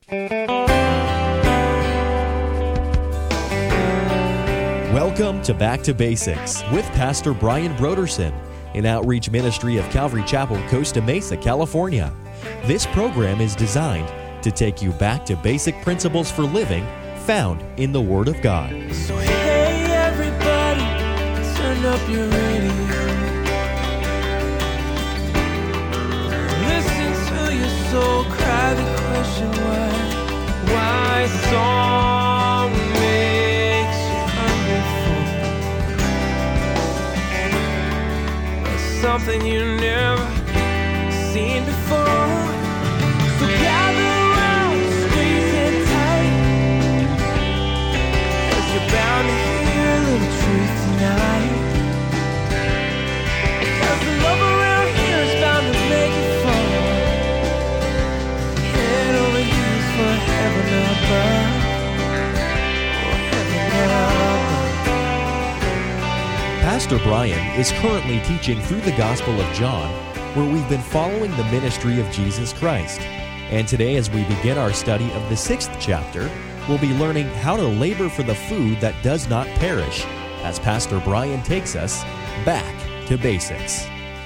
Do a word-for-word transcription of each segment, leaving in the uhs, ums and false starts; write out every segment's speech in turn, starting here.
Welcome to Back to Basics with Pastor Brian Broderson, an outreach ministry of Calvary Chapel, Costa Mesa, California. This program is designed to take you back to basic principles for living found in the Word of God. So hey everybody, turn up your radio. Listen to your soul cry the question why, why song makes you hungry for something you never seen before. So gather around, squeeze it tight, 'cause you're bound to hear a little truth tonight. Because the love around here is bound to make you fall. Head over heels for heaven above. Oh, heaven above. Pastor Brian is currently teaching through the Gospel of John, where we've been following the ministry of Jesus Christ. And today, as we begin our study of the sixth chapter, we'll be learning how to labor for the food that does not perish, as Pastor Brian takes us back to basics.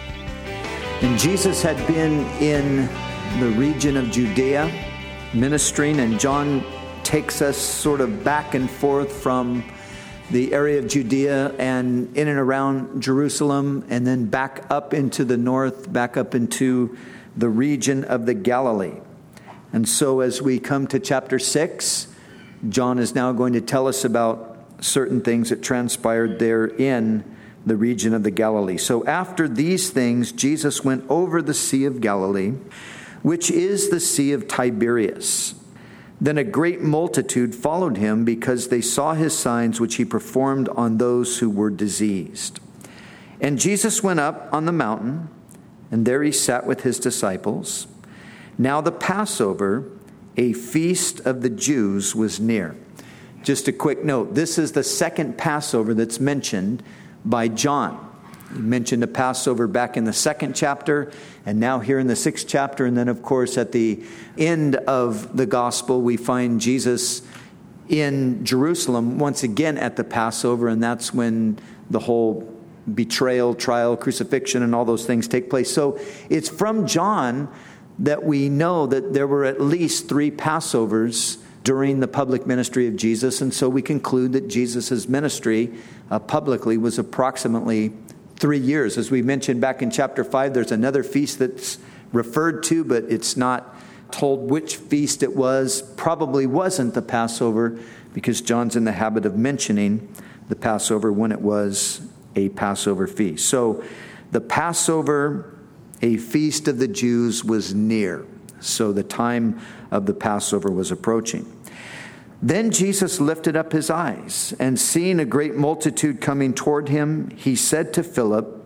And Jesus had been in the region of Judea ministering, and John takes us sort of back and forth from the area of Judea and in and around Jerusalem, and then back up into the north, back up into the region of the Galilee. And so as we come to chapter six, John is now going to tell us about certain things that transpired there in the region of the Galilee. So after these things, Jesus went over the Sea of Galilee, which is the Sea of Tiberias. Then a great multitude followed him because they saw his signs which he performed on those who were diseased. And Jesus went up on the mountain, and there he sat with his disciples. Now the Passover, a feast of the Jews, was near. Just a quick note, this is the second Passover that's mentioned by John. He mentioned the Passover back in the second chapter, and now here in the sixth chapter. And then, of course, at the end of the gospel, we find Jesus in Jerusalem once again at the Passover, and that's when the whole betrayal, trial, crucifixion, and all those things take place. So it's from John that we know that there were at least three Passovers during the public ministry of Jesus, and so we conclude that Jesus' ministry uh, publicly was approximately three years. As we mentioned back in chapter five, there's another feast that's referred to, but it's not told which feast it was. Probably wasn't the Passover, because John's in the habit of mentioning the Passover when it was a Passover feast. So the Passover, a feast of the Jews, was near. So the time of the Passover was approaching. Then Jesus lifted up his eyes, and seeing a great multitude coming toward him, he said to Philip,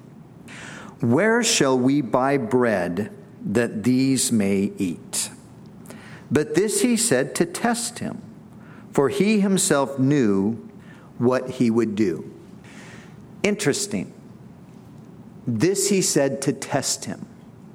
"Where shall we buy bread that these may eat?" But this he said to test him, for he himself knew what he would do. Interesting. This he said to test him.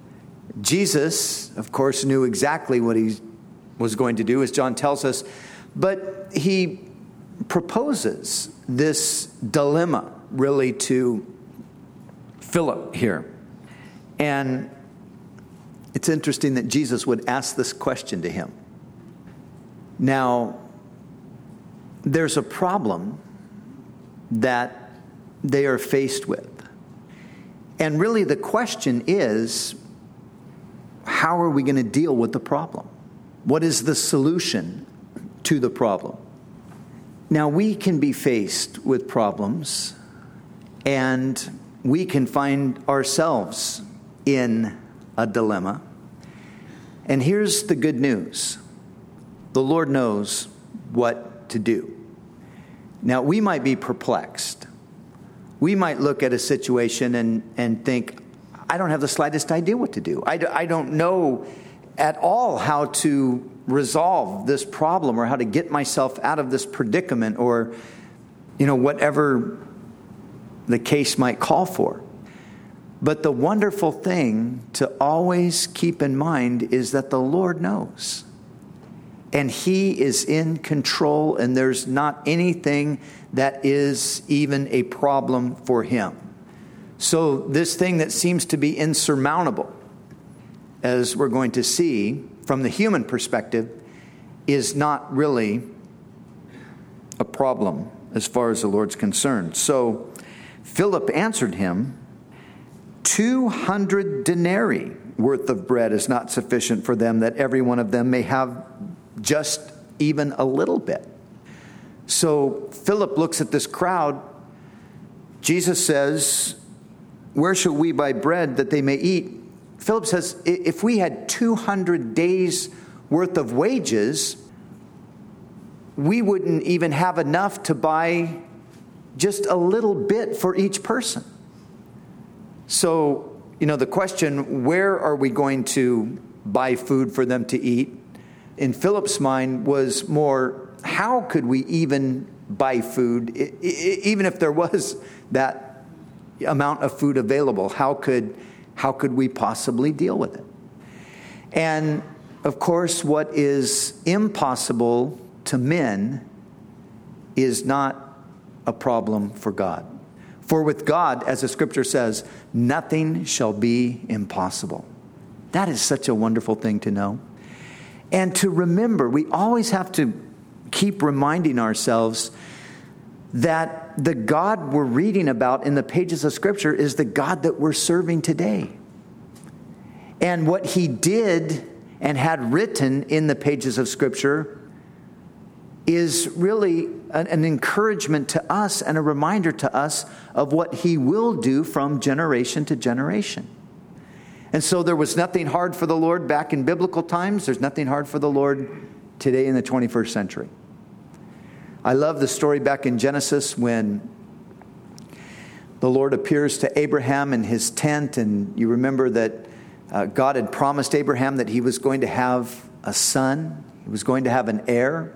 Jesus, of course, knew exactly what he was going to do, as John tells us, but he proposes this dilemma really to Philip here. And it's interesting that Jesus would ask this question to him. Now, there's a problem that they are faced with. And really the question is, how are we going to deal with the problem? What is the solution to the problem? Now, we can be faced with problems, and we can find ourselves in a dilemma. And here's the good news. The Lord knows what to do. Now, we might be perplexed. We might look at a situation and, and think, I don't have the slightest idea what to do. I, d- I don't know at all how to resolve this problem or how to get myself out of this predicament, or, you know, whatever the case might call for. But the wonderful thing to always keep in mind is that the Lord knows. And he is in control, and there's not anything that is even a problem for him. So this thing that seems to be insurmountable, as we're going to see from the human perspective, is not really a problem as far as the Lord's concerned. So Philip answered him, two hundred denarii worth of bread is not sufficient for them, that every one of them may have just even a little bit. So Philip looks at this crowd. Jesus says, where shall we buy bread that they may eat? Philip says, if we had two hundred days worth of wages, we wouldn't even have enough to buy just a little bit for each person. So, you know, the question, where are we going to buy food for them to eat? In Philip's mind was more, how could we even buy food, even if there was that amount of food available? How could, how could we possibly deal with it? And, of course, what is impossible to men is not a problem for God. For with God, as the scripture says, nothing shall be impossible. That is such a wonderful thing to know. And to remember, we always have to keep reminding ourselves that the God we're reading about in the pages of Scripture is the God that we're serving today. And what he did and had written in the pages of Scripture is really an, an encouragement to us and a reminder to us of what he will do from generation to generation. And so there was nothing hard for the Lord back in biblical times. There's nothing hard for the Lord today in the twenty-first century. I love the story back in Genesis when the Lord appears to Abraham in his tent. And you remember that uh, God had promised Abraham that he was going to have a son. He was going to have an heir.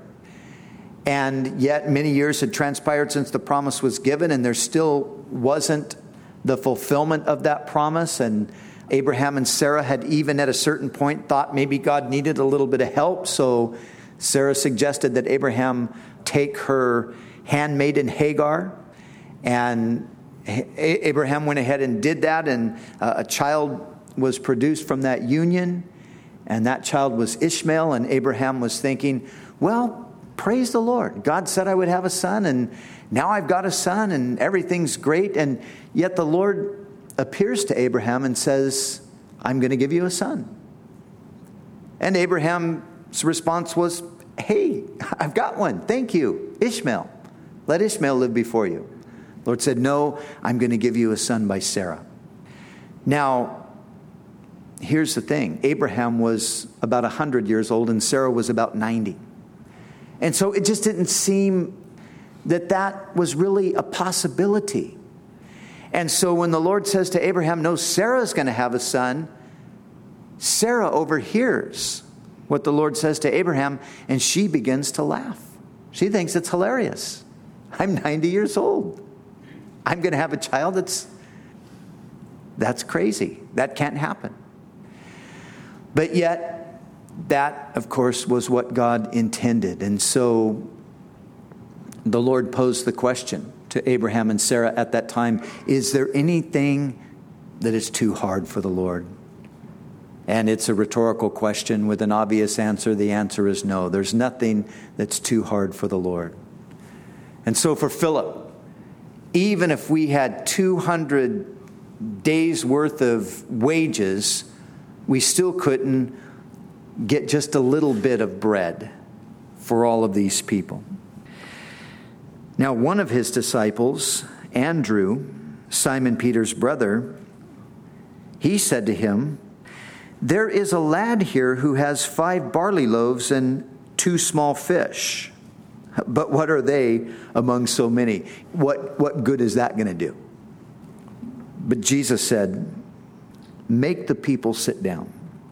And yet many years had transpired since the promise was given, and there still wasn't the fulfillment of that promise. And Abraham and Sarah had even at a certain point thought maybe God needed a little bit of help. So Sarah suggested that Abraham take her handmaiden Hagar. And Abraham went ahead and did that. And a child was produced from that union. And that child was Ishmael. And Abraham was thinking, well, praise the Lord. God said I would have a son. And now I've got a son and everything's great. And yet the Lord appears to Abraham and says, I'm going to give you a son. And Abraham's response was, hey, I've got one. Thank you. Ishmael. Let Ishmael live before you. The Lord said, no, I'm going to give you a son by Sarah. Now, here's the thing. Abraham was about one hundred years old and Sarah was about ninety. And so it just didn't seem that that was really a possibility. And so when the Lord says to Abraham, no, Sarah's going to have a son, Sarah overhears what the Lord says to Abraham, and she begins to laugh. She thinks it's hilarious. I'm ninety years old. I'm going to have a child that's, that's crazy. That can't happen. But yet, that, of course, was what God intended. And so the Lord posed the question to Abraham and Sarah at that time, is there anything that is too hard for the Lord? And it's a rhetorical question with an obvious answer. The answer is no. There's nothing that's too hard for the Lord. And so for Philip, even if we had two hundred days worth of wages, we still couldn't get just a little bit of bread for all of these people. Now, one of his disciples, Andrew, Simon Peter's brother, he said to him, there is a lad here who has five barley loaves and two small fish. But what are they among so many? What, what good is that going to do? But Jesus said, make the people sit down.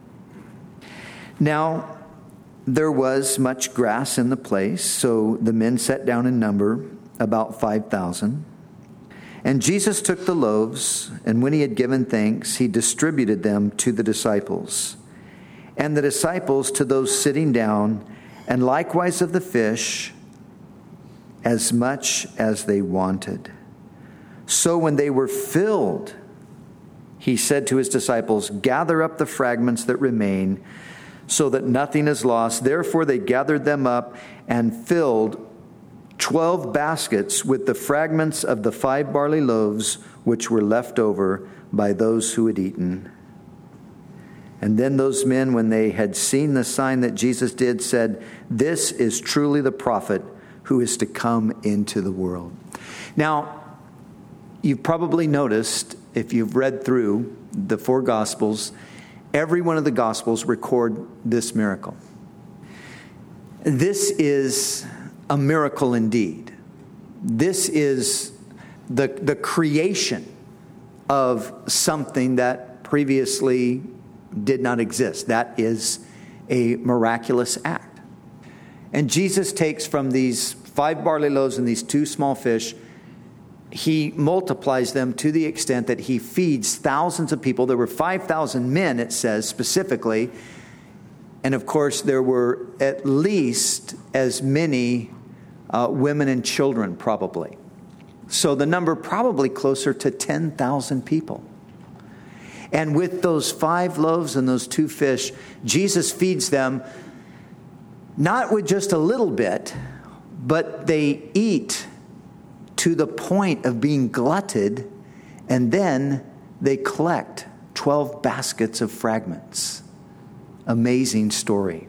Now, there was much grass in the place, so the men sat down in number, about five thousand. And Jesus took the loaves, and when he had given thanks, he distributed them to the disciples, and the disciples to those sitting down, and likewise of the fish, as much as they wanted. So when they were filled, he said to his disciples, gather up the fragments that remain, so that nothing is lost. Therefore they gathered them up and filled twelve baskets with the fragments of the five barley loaves which were left over by those who had eaten. And then those men, when they had seen the sign that Jesus did, said, this is truly the prophet who is to come into the world. Now, you've probably noticed, if you've read through the four Gospels, every one of the Gospels record this miracle. This is a miracle indeed. This is the, the creation of something that previously did not exist. That is a miraculous act. And Jesus takes from these five barley loaves and these two small fish, he multiplies them to the extent that he feeds thousands of people. There were five thousand men, it says specifically. And of course, there were at least as many uh, women and children, probably. So the number probably closer to ten thousand people. And with those five loaves and those two fish, Jesus feeds them not with just a little bit, but they eat to the point of being glutted, and then they collect twelve baskets of fragments. Amazing story.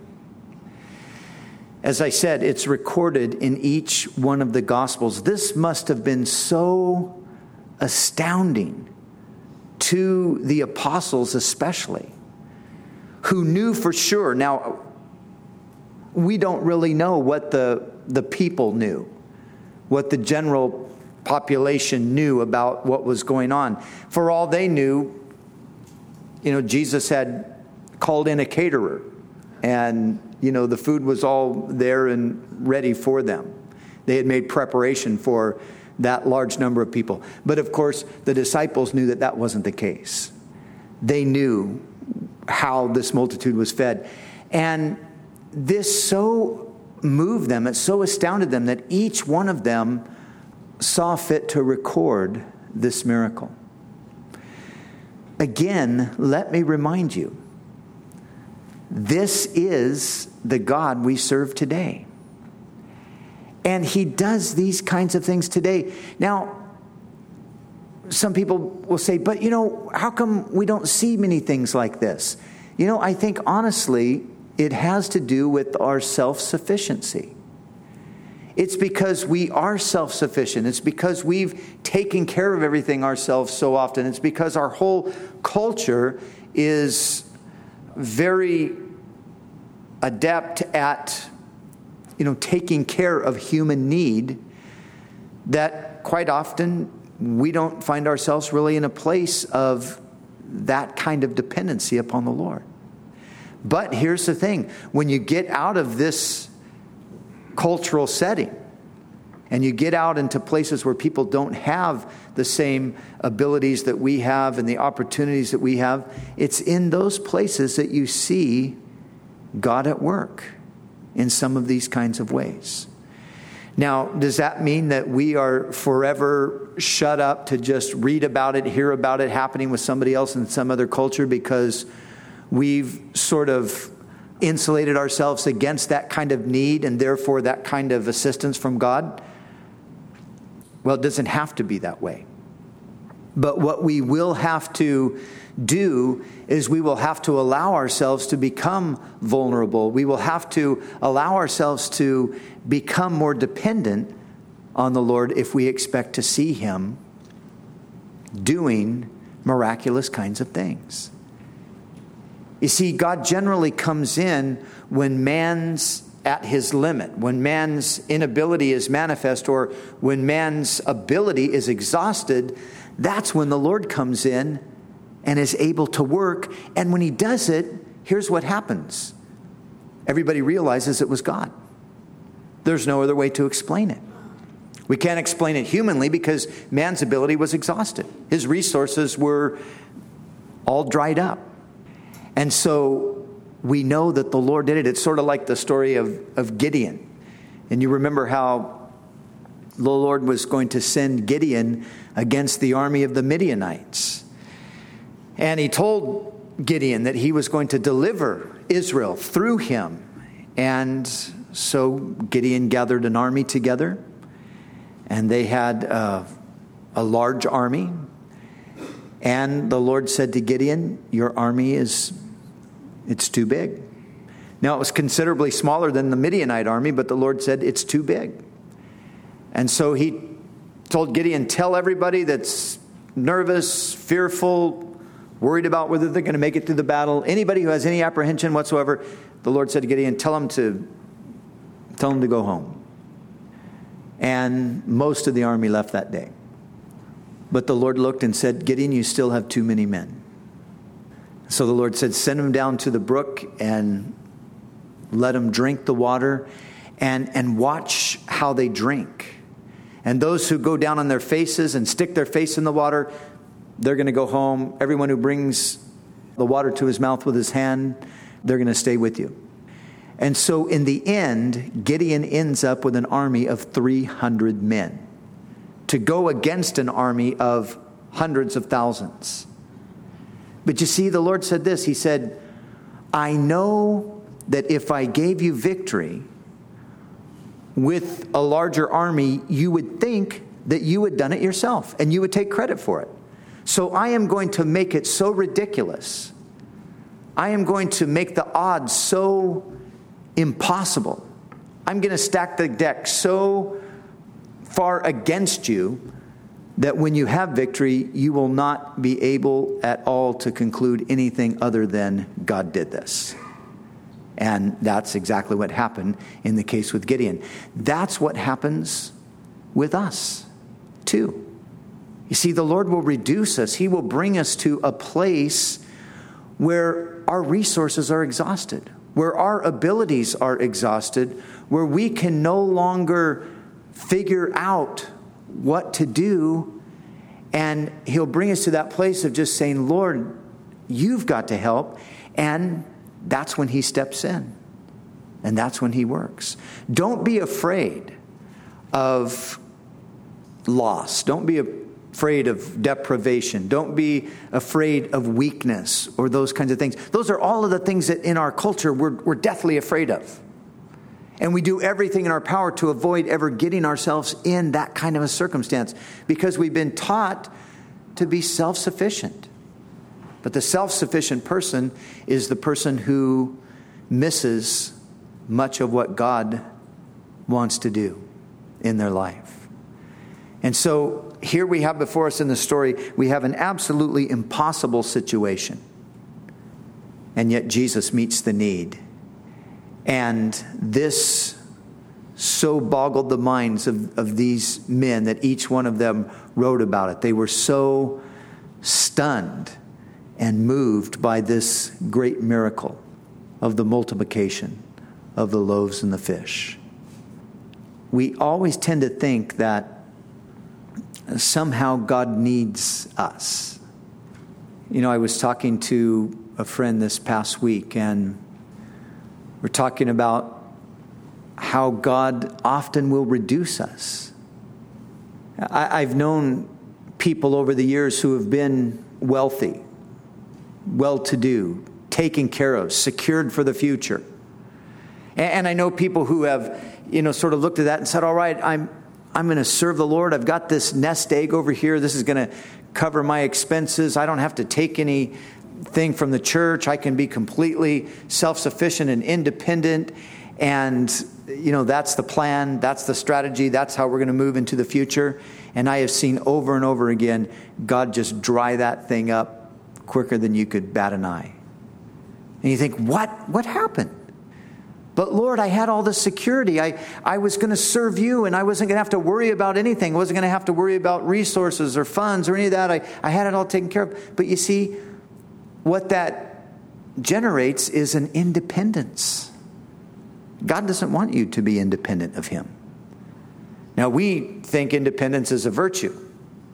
As I said, it's recorded in each one of the Gospels. This must have been so astounding to the apostles especially, who knew for sure. Now, we don't really know what the, the people knew, what the general population knew about what was going on. For all they knew, you know, Jesus had called in a caterer, and, you know, the food was all there and ready for them. They had made preparation for that large number of people. But of course, the disciples knew that that wasn't the case. They knew how this multitude was fed. And this so moved them, it so astounded them that each one of them saw fit to record this miracle. Again, let me remind you, this is the God we serve today. And he does these kinds of things today. Now, some people will say, but you know, how come we don't see many things like this? You know, I think honestly, it has to do with our self-sufficiency. It's because we are self-sufficient. It's because we've taken care of everything ourselves so often. It's because our whole culture is very adept at, you know, taking care of human need, that quite often we don't find ourselves really in a place of that kind of dependency upon the Lord. But here's the thing. When you get out of this cultural setting and you get out into places where people don't have the same abilities that we have and the opportunities that we have, it's in those places that you see God at work in some of these kinds of ways. Now, does that mean that we are forever shut up to just read about it, hear about it happening with somebody else in some other culture because we've sort of insulated ourselves against that kind of need and therefore that kind of assistance from God? Well, it doesn't have to be that way. But what we will have to do is we will have to allow ourselves to become vulnerable. We will have to allow ourselves to become more dependent on the Lord if we expect to see him doing miraculous kinds of things. You see, God generally comes in when man's at his limit, when man's inability is manifest, or when man's ability is exhausted. That's when the Lord comes in and is able to work. And when he does it, here's what happens. Everybody realizes it was God. There's no other way to explain it. We can't explain it humanly because man's ability was exhausted. His resources were all dried up. And so we know that the Lord did it. It's sort of like the story of, of Gideon. And you remember how the Lord was going to send Gideon against the army of the Midianites. And he told Gideon that he was going to deliver Israel through him. And so Gideon gathered an army together, and they had uh, a large army. And the Lord said to Gideon, your army is, it's too big. Now, it was considerably smaller than the Midianite army, but the Lord said, it's too big. And so he told Gideon, tell everybody that's nervous, fearful, worried about whether they're going to make it through the battle, anybody who has any apprehension whatsoever, the Lord said to Gideon, tell them to, tell them to go home. And most of the army left that day. But the Lord looked and said, Gideon, you still have too many men. So the Lord said, send them down to the brook and let them drink the water, and, and watch how they drink. And those who go down on their faces and stick their face in the water, they're going to go home. Everyone who brings the water to his mouth with his hand, they're going to stay with you. And so in the end, Gideon ends up with an army of three hundred men to go against an army of hundreds of thousands. But you see, the Lord said this. He said, I know that if I gave you victory with a larger army, you would think that you had done it yourself and you would take credit for it. So I am going to make it so ridiculous. I am going to make the odds so impossible. I'm going to stack the deck so far against you that when you have victory, you will not be able at all to conclude anything other than God did this. And that's exactly what happened in the case with Gideon. That's what happens with us, too. You see, the Lord will reduce us. He will bring us to a place where our resources are exhausted, where our abilities are exhausted, where we can no longer figure out what to do. And He'll bring us to that place of just saying, Lord, you've got to help. And that's when He steps in. And that's when He works. Don't be afraid of loss. Don't be afraid of deprivation. Don't be afraid of weakness or those kinds of things. Those are all of the things that in our culture we're, we're deathly afraid of. And we do everything in our power to avoid ever getting ourselves in that kind of a circumstance because we've been taught to be self-sufficient. But the self-sufficient person is the person who misses much of what God wants to do in their life. And so here we have before us in the story, we have an absolutely impossible situation. And yet Jesus meets the need. And this so boggled the minds of, of these men that each one of them wrote about it. They were so stunned and moved by this great miracle of the multiplication of the loaves and the fish. We always tend to think that somehow God needs us. You know, I was talking to a friend this past week, and we're talking about how God often will reduce us. I, I've known people over the years who have been wealthy, well-to-do, taken care of, secured for the future. And, and I know people who have, you know, sort of looked at that and said, all right, I'm I'm going to serve the Lord. I've got this nest egg over here. This is going to cover my expenses. I don't have to take anything from the church. I can be completely self-sufficient and independent. And, you know, that's the plan. That's the strategy. That's how we're going to move into the future. And I have seen over and over again, God just dry that thing up quicker than you could bat an eye. And you think, what? What happened? But Lord, I had all this security. I, I was going to serve you, and I wasn't going to have to worry about anything. I wasn't going to have to worry about resources or funds or any of that. I, I had it all taken care of. But you see, what that generates is an independence. God doesn't want you to be independent of Him. Now, we think independence is a virtue.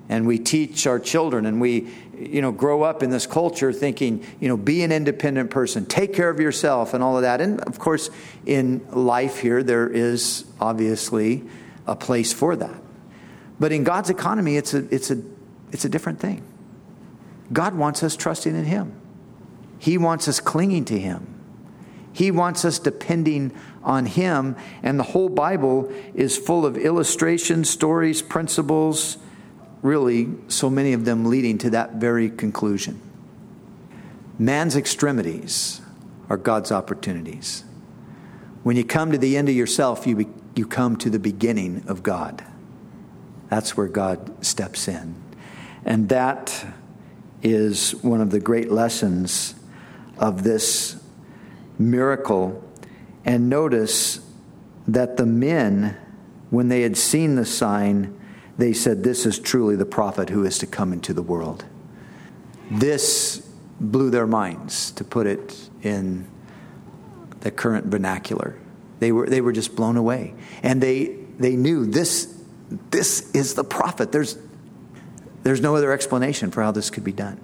And we teach our children, and we, you know, grow up in this culture thinking, you know, be an independent person, take care of yourself and all of that. And of course, in life here, there is obviously a place for that. But in God's economy, it's a, it's a, it's a different thing. God wants us trusting in Him. He wants us clinging to Him. He wants us depending on Him. And the whole Bible is full of illustrations, stories, principles, really, so many of them leading to that very conclusion. Man's extremities are God's opportunities. When you come to the end of yourself, you be, you come to the beginning of God. That's where God steps in. And that is one of the great lessons of this miracle. And notice that the men, when they had seen the sign, they said, "This is truly the prophet who is to come into the world." This blew their minds, to put it in the current vernacular. They were they were just blown away. And they they knew this this is the prophet. There's there's no other explanation for how this could be done.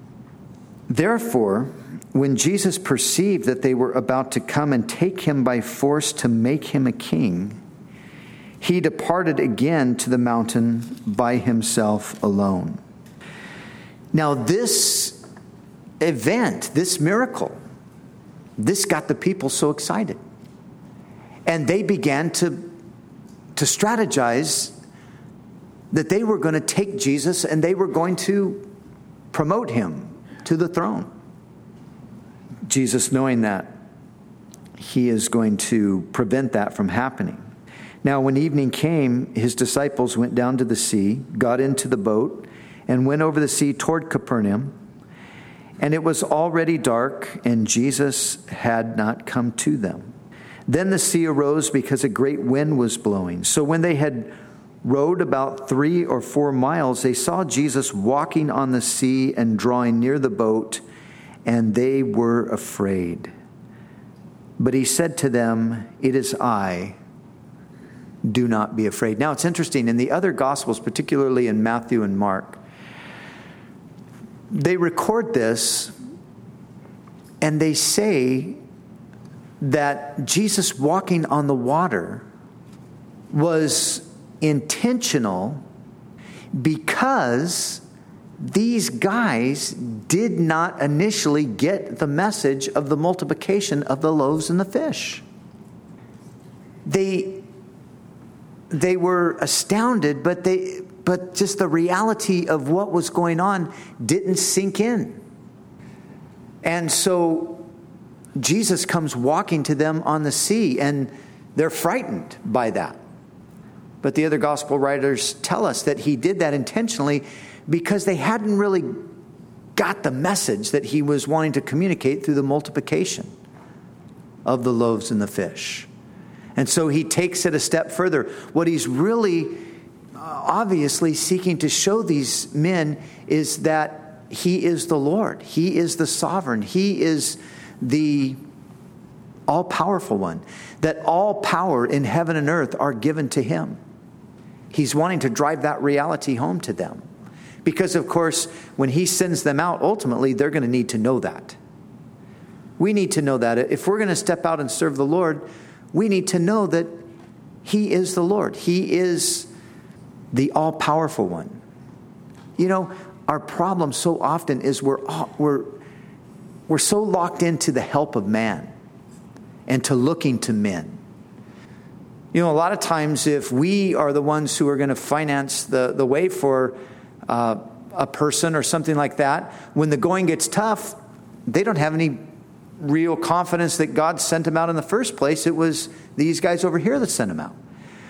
Therefore, when Jesus perceived that they were about to come and take him by force to make him a king, he departed again to the mountain by himself alone. Now this event, this miracle, this got the people so excited. And they began to, to strategize that they were going to take Jesus and they were going to promote him to the throne. Jesus, knowing that, he is going to prevent that from happening. Now, when evening came, his disciples went down to the sea, got into the boat, and went over the sea toward Capernaum. And it was already dark, and Jesus had not come to them. Then the sea arose because a great wind was blowing. So when they had rowed about three or four miles, they saw Jesus walking on the sea and drawing near the boat, and they were afraid. But he said to them, "It is I. Do not be afraid." Now, it's interesting. In the other Gospels, particularly in Matthew and Mark, they record this and they say that Jesus walking on the water was intentional because these guys did not initially get the message of the multiplication of the loaves and the fish. They They were astounded, but they, but just the reality of what was going on didn't sink in. And so Jesus comes walking to them on the sea, and they're frightened by that. But the other gospel writers tell us that he did that intentionally because they hadn't really got the message that he was wanting to communicate through the multiplication of the loaves and the fish. And so he takes it a step further. What he's really uh, obviously seeking to show these men is that he is the Lord. He is the sovereign. He is the all-powerful one. That all power in heaven and earth are given to him. He's wanting to drive that reality home to them. Because, of course, when he sends them out, ultimately, they're going to need to know that. We need to know that. If we're going to step out and serve the Lord, we need to know that he is the Lord. He is the all-powerful one. You know, our problem so often is we're, we're, we're so locked into the help of man and to looking to men. You know, a lot of times if we are the ones who are going to finance the, the way for uh, a person or something like that, when the going gets tough, they don't have any real confidence that God sent him out in the first place. It was these guys over here that sent him out.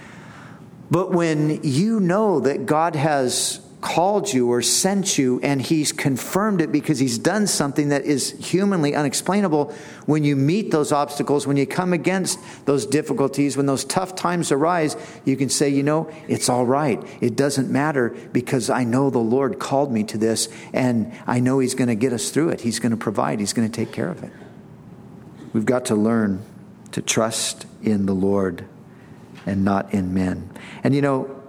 But when you know that God has called you or sent you and he's confirmed it because he's done something that is humanly unexplainable, when you meet those obstacles, when you come against those difficulties, when those tough times arise, you can say, you know, it's all right. It doesn't matter because I know the Lord called me to this and I know he's going to get us through it. He's going to provide. He's going to take care of it. We've got to learn to trust in the Lord and not in men. And you know,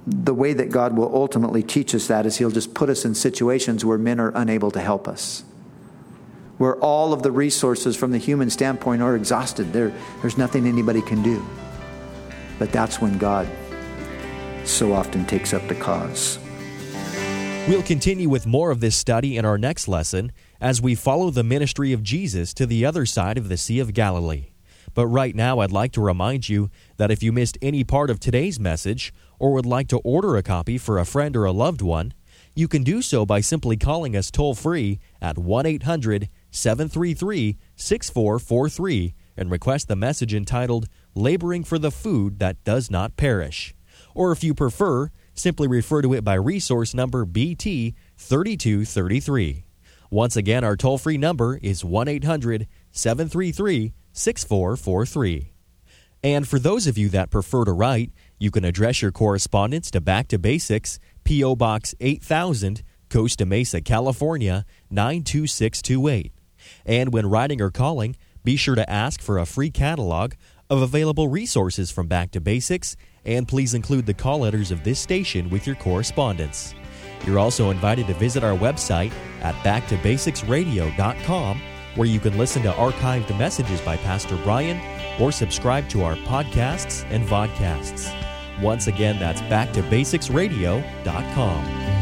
the way that God will ultimately teach us that is He'll just put us in situations where men are unable to help us, where all of the resources from the human standpoint are exhausted. There, there's nothing anybody can do. But that's when God so often takes up the cause. We'll continue with more of this study in our next lesson as we follow the ministry of Jesus to the other side of the Sea of Galilee. But right now, I'd like to remind you that if you missed any part of today's message or would like to order a copy for a friend or a loved one, you can do so by simply calling us toll-free at one eight hundred seven three three six four four three and request the message entitled Laboring for the Food That Does Not Perish. Or if you prefer, simply refer to it by resource number B T thirty-two thirty-three. Once again, our toll-free number is one eight hundred seven three three six four four three. And for those of you that prefer to write, you can address your correspondence to Back to Basics, P O. Box eight thousand, Costa Mesa, California, nine two six two eight. And when writing or calling, be sure to ask for a free catalog of available resources from Back to Basics, and please include the call letters of this station with your correspondence. You're also invited to visit our website at back to basics radio dot com, where you can listen to archived messages by Pastor Brian or subscribe to our podcasts and vodcasts. Once again, that's back to basics radio dot com.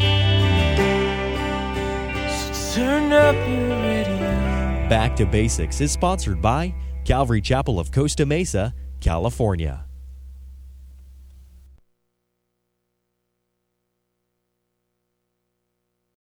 So turn up your radio. Back to Basics is sponsored by Calvary Chapel of Costa Mesa, California.